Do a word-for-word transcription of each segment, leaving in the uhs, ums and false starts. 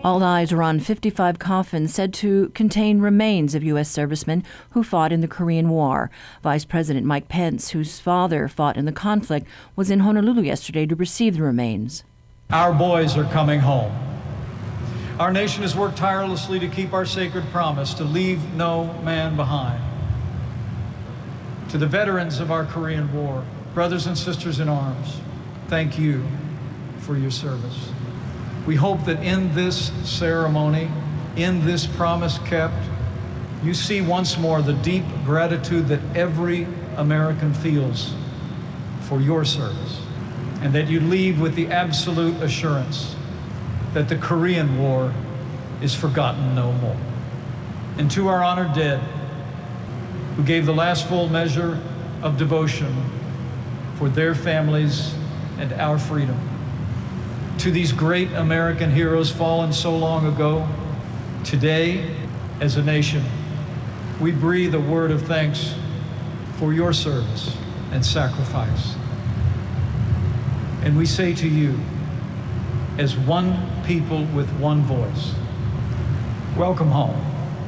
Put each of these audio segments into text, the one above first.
All eyes are on fifty-five coffins said to contain remains of U S servicemen who fought in the Korean War. Vice President Mike Pence, whose father fought in the conflict, was in Honolulu yesterday to receive the remains. Our boys are coming home. Our nation has worked tirelessly to keep our sacred promise to leave no man behind. To the veterans of our Korean War, brothers and sisters in arms, thank you for your service. We hope that in this ceremony, in this promise kept, you see once more the deep gratitude that every American feels for your service, and that you leave with the absolute assurance that the Korean War is forgotten no more. And to our honored dead, who gave the last full measure of devotion for their families and our freedom, to these great American heroes fallen so long ago, today, as a nation, we breathe a word of thanks for your service and sacrifice. And we say to you, as one people with one voice, welcome home.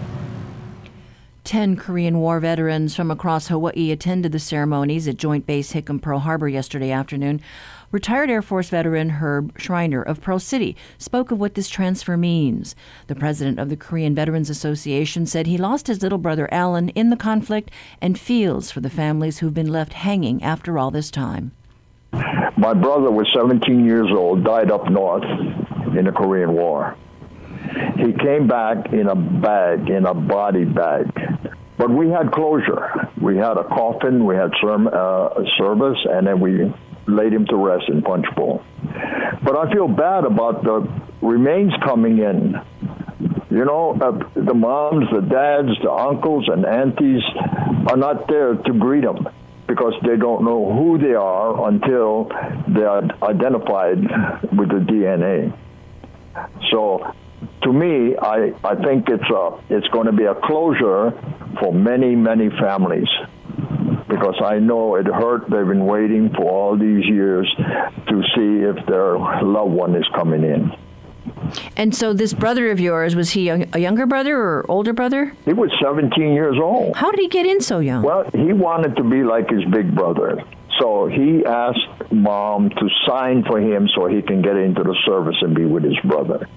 Ten Korean War veterans from across Hawaii attended the ceremonies at Joint Base Hickam Pearl Harbor yesterday afternoon. Retired Air Force veteran Herb Schreiner of Pearl City spoke of what this transfer means. The president of the Korean Veterans Association said he lost his little brother Alan in the conflict and feels for the families who've been left hanging after all this time. My brother was seventeen years old, died up north in the Korean War. He came back in a bag, in a body bag. But we had closure. We had a coffin, we had serm, uh, service, and then we laid him to rest in Punchbowl. But I feel bad about the remains coming in. You know, uh, the moms, the dads, the uncles, and aunties are not there to greet them because they don't know who they are until they are identified with the D N A. So, to me, I, I think it's a, it's going to be a closure for many, many families because I know it hurt. They've been waiting for all these years to see if their loved one is coming in. And so this brother of yours, was he a younger brother or older brother? He was seventeen years old. How did he get in so young? Well, he wanted to be like his big brother. So he asked Mom to sign for him so he can get into the service and be with his brother.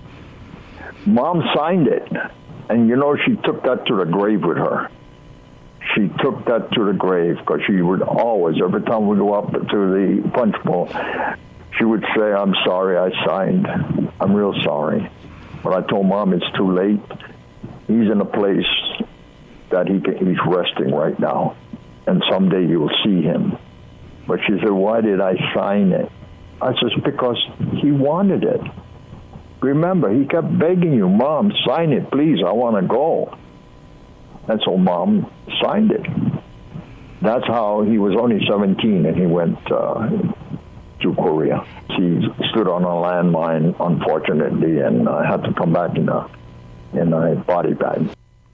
Mom signed it, and you know, she took that to the grave with her. She took that to the grave because she would always, every time we go up to the punch bowl, she would say, I'm sorry I signed. I'm real sorry. But I told Mom it's too late. He's in a place that he can, he's resting right now, and someday you will see him. But she said, why did I sign it? I said, because he wanted it. Remember, he kept begging you, Mom, sign it, please, I want to go. And so Mom signed it. That's how he was only seventeen and he went uh, to Korea. He stood on a landmine, unfortunately, and uh, had to come back in a, in a body bag.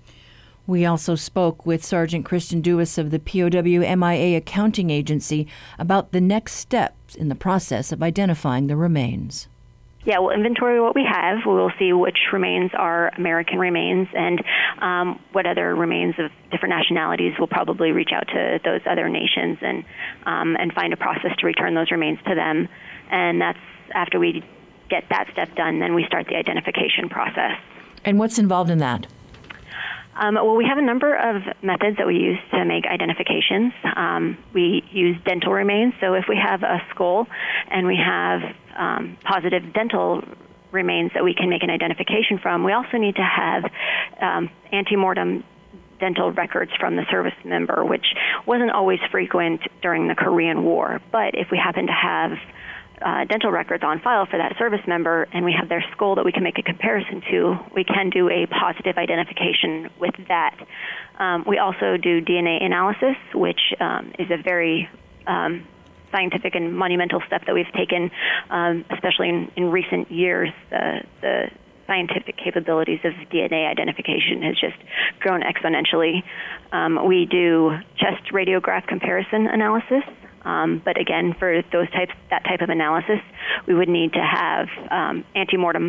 We also spoke with Sergeant Christian Dewis of the P O W M I A Accounting Agency about the next steps in the process of identifying the remains. Yeah, we'll inventory what we have. We'll see which remains are American remains and um, what other remains of different nationalities. We'll probably reach out to those other nations and um, and find a process to return those remains to them. And that's after we get that step done, then we start the identification process. And what's involved in that? Um, well, we have a number of methods that we use to make identifications. Um, we use dental remains. So if we have a skull and we have um, positive dental remains that we can make an identification from, we also need to have um, ante-mortem dental records from the service member, which wasn't always frequent during the Korean War. But if we happen to have Uh, dental records on file for that service member and we have their skull that we can make a comparison to, we can do a positive identification with that. Um, we also do D N A analysis, which um, is a very um, scientific and monumental step that we've taken, um, especially in, in recent years. The, the scientific capabilities of D N A identification has just grown exponentially. Um, we do chest radiograph comparison analysis. Um, but again, for those types, that type of analysis, we would need to have um, ante-mortem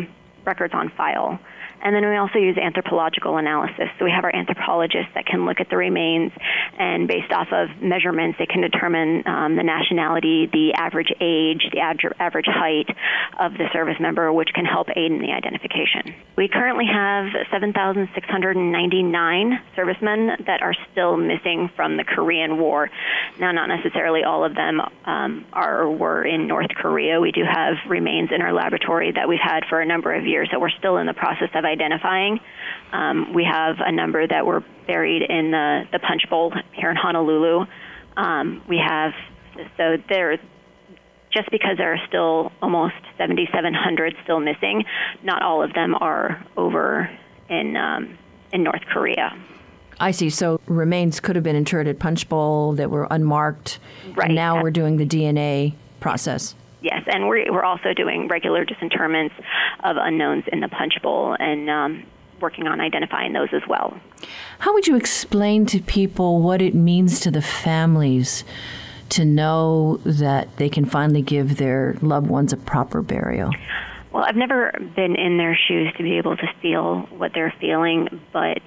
records on file. And then we also use anthropological analysis. So we have our anthropologists that can look at the remains, and based off of measurements, they can determine um, the nationality, the average age, the ad- average height of the service member, which can help aid in the identification. We currently have seven thousand six hundred ninety-nine servicemen that are still missing from the Korean War. Now, not necessarily all of them um, are or were in North Korea. We do have remains in our laboratory that we've had for a number of years that we're still in the process of identifying. Um, we have a number that were buried in the, the Punch Bowl here in Honolulu. Um, we have, so there, just because there are still almost seventy-seven hundred still missing, not all of them are over in um, in North Korea. I see. So remains could have been interred at Punch Bowl that were unmarked, right. And now That's, we're doing the D N A process. Yes, and we're, we're also doing regular disinterments of unknowns in the Punch Bowl and um, working on identifying those as well. How would you explain to people what it means to the families to know that they can finally give their loved ones a proper burial? Well, I've never been in their shoes to be able to feel what they're feeling, but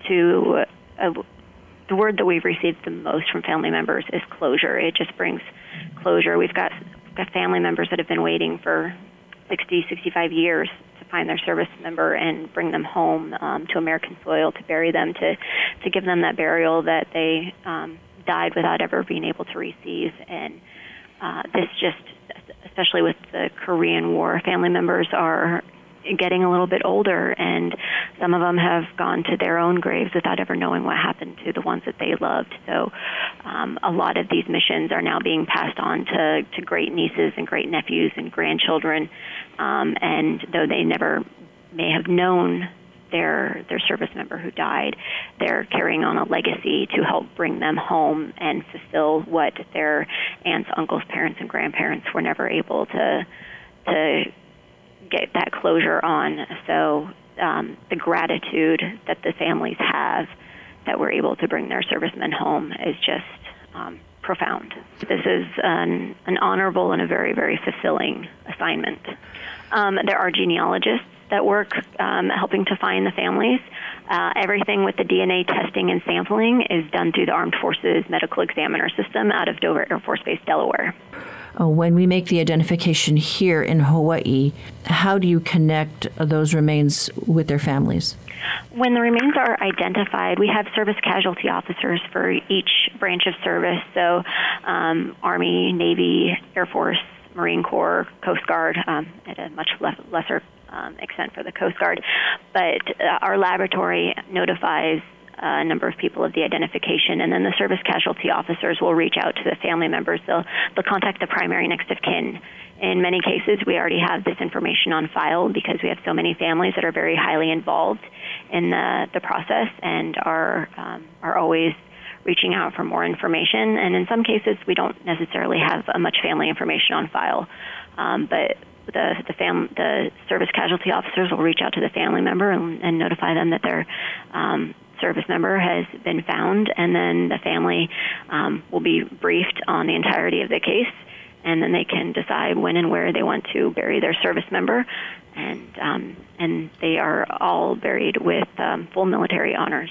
to uh, the word that we've received the most from family members is closure. It just brings closure. We've got got family members that have been waiting for sixty, sixty-five years to find their service member and bring them home um, to American soil to bury them, to, to give them that burial that they um, died without ever being able to receive. And uh, this just, especially with the Korean War, family members are getting a little bit older, and some of them have gone to their own graves without ever knowing what happened to the ones that they loved. So um, a lot of these missions are now being passed on to, to great nieces and great nephews and grandchildren, um, and though they never may have known their their service member who died, they're carrying on a legacy to help bring them home and fulfill what their aunts, uncles, parents, and grandparents were never able to to get that closure on. So um, the gratitude that the families have that we're able to bring their servicemen home is just um, profound. This is an, an honorable and a very, very fulfilling assignment. Um, there are genealogists that work um, helping to find the families. Uh, everything with the D N A testing and sampling is done through the Armed Forces Medical Examiner System out of Dover Air Force Base, Delaware. Uh, when we make the identification here in Hawaii, how do you connect those remains with their families? When the remains are identified, we have service casualty officers for each branch of service, so um, Army, Navy, Air Force, Marine Corps, Coast Guard, um, at a much less, lesser um, extent for the Coast Guard. But uh, our laboratory notifies a number of people of the identification, and then the service casualty officers will reach out to the family members. They'll, they'll contact the primary next of kin. In many cases, we already have this information on file because we have so many families that are very highly involved in the, the process and are um, are always reaching out for more information. And in some cases, we don't necessarily have uh, much family information on file, um, but the the, fam- the service casualty officers will reach out to the family member and, and notify them that their um, service member has been found, and then the family um, will be briefed on the entirety of the case, and then they can decide when and where they want to bury their service member, and um, and they are all buried with um, full military honors.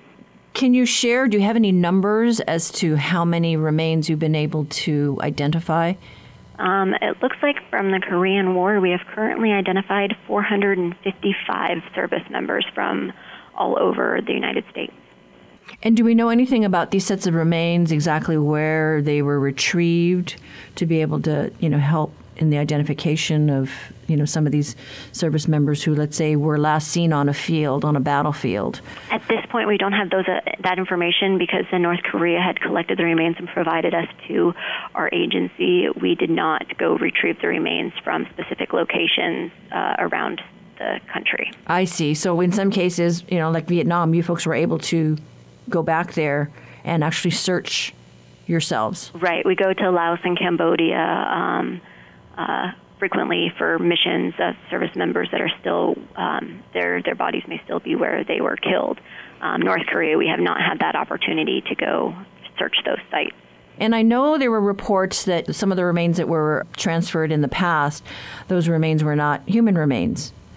Can you share, do you have any numbers as to how many remains you've been able to identify? Um, it looks like from the Korean War, we have currently identified four hundred fifty-five service members from all over the United States. And do we know anything about these sets of remains, exactly where they were retrieved, to be able to, you know, help in the identification of, you know, some of these service members who, let's say, were last seen on a field, on a battlefield? At this point, we don't have those uh, that information because the North Korea had collected the remains and provided us to our agency. We did not go retrieve the remains from specific locations uh, around the country. I see. So in some cases, you know, like Vietnam, you folks were able to go back there and actually search yourselves. Right. We go to Laos and Cambodia um, uh, frequently for missions of service members that are still, um, their their bodies may still be where they were killed. Um, North Korea, we have not had that opportunity to go search those sites. And I know there were reports that some of the remains that were transferred in the past, those remains were not human remains.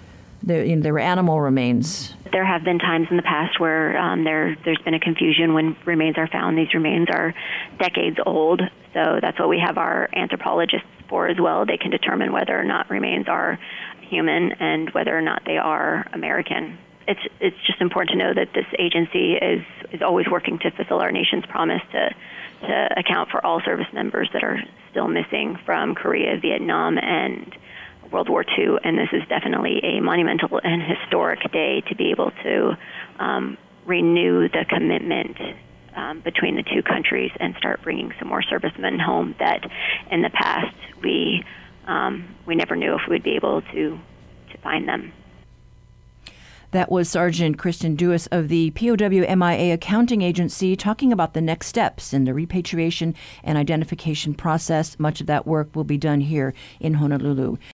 there, you know, there were animal remains. There have been times in the past where um, there, there's been a confusion when remains are found. These remains are decades old, so that's what we have our anthropologists for as well. They can determine whether or not remains are human and whether or not they are American. It's it's just important to know that this agency is, is always working to fulfill our nation's promise to to account for all service members that are still missing from Korea, Vietnam, and World War Two. And this is definitely a monumental and historic day to be able to um, renew the commitment um, between the two countries and start bringing some more servicemen home that in the past we um, we never knew if we would be able to to find them. That was Sergeant Kristen Duis of the P O W M I A Accounting Agency talking about the next steps in the repatriation and identification process. Much of that work will be done here in Honolulu.